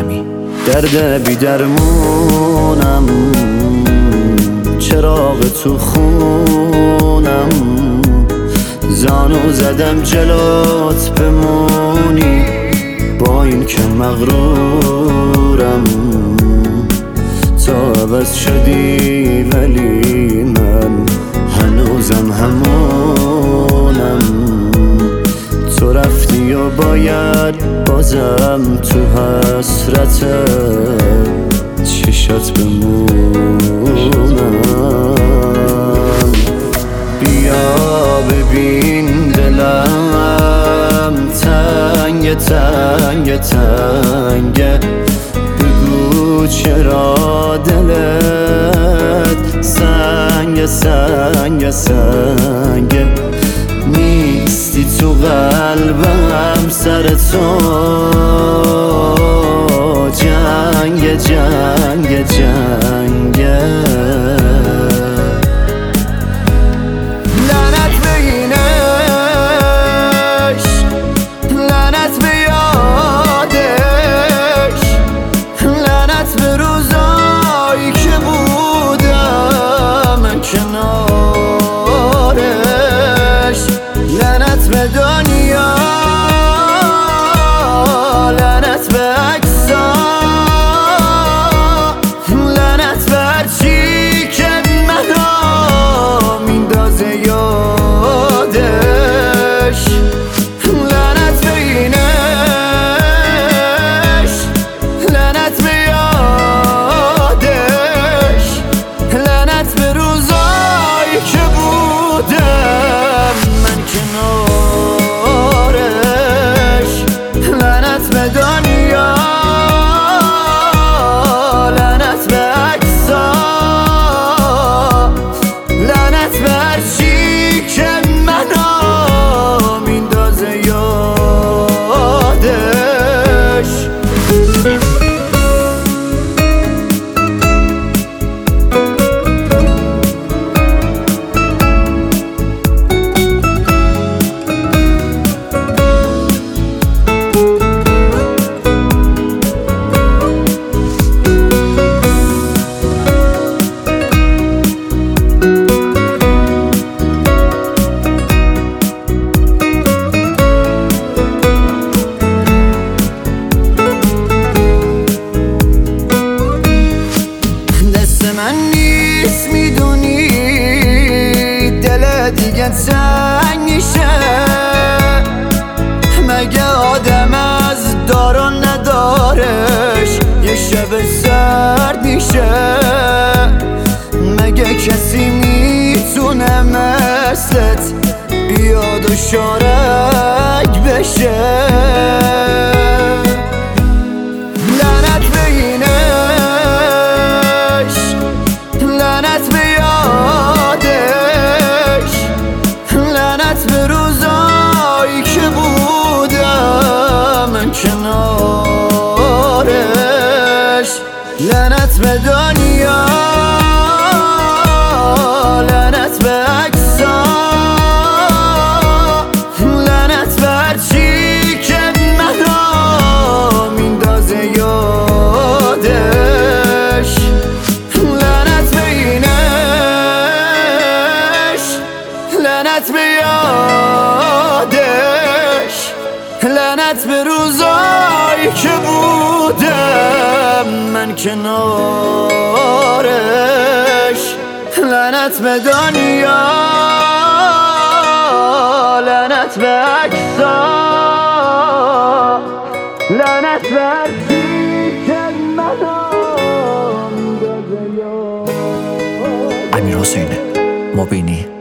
حاتمی. درد بی درمونم، چراغ تو خونم، زانو زدم جلوت بمونی، با این که مغرورم. تو عوض شدی ولی من هنوزم همونم. تو رفتی و باید بازم تو حسرت چشات بمونم. بیا ببین دلم تنگ تنگ تنگه، بگو چرا دلت سنگ سنگ سنگه. نیستی تو قلبم، سر تو جنگ جنگ جنگه. لعنت به اینش، لعنت به یادش، لعنت به روزایی که بودم کنارش، لعنت به دنیا، لعنت به عکسا، لعنت به هرچی که منو میندازه یادش. لعنت به اینش، لعنت به یادش، لعنت به روزایی که بودم من کنارش، لعنت به دنیا، لعنت به عکسا، لعنت به هرچی که منو میندازه یادش. من نیست میدونی دل دیگه تنگ میشه، مگه آدم از دار و ندارش یه شب سرد میشه؟ مگه کسی میتونه مثلت بیاد و شارک بشه؟ لعنت به اینش، لعنت به یادش، لعنت به روزایی که بودم کنارش، لعنت به دنیا، لعنت به عکسا، لعنت به هرچی که منو میندازه یادش. لعنت به اینش، لعنت به یادش، لعنت به روزایی که بودم من کنارش، لعنت به دنیا، لعنت به عکسا، لعنت به هرچی که منو امیر حسین مبینی.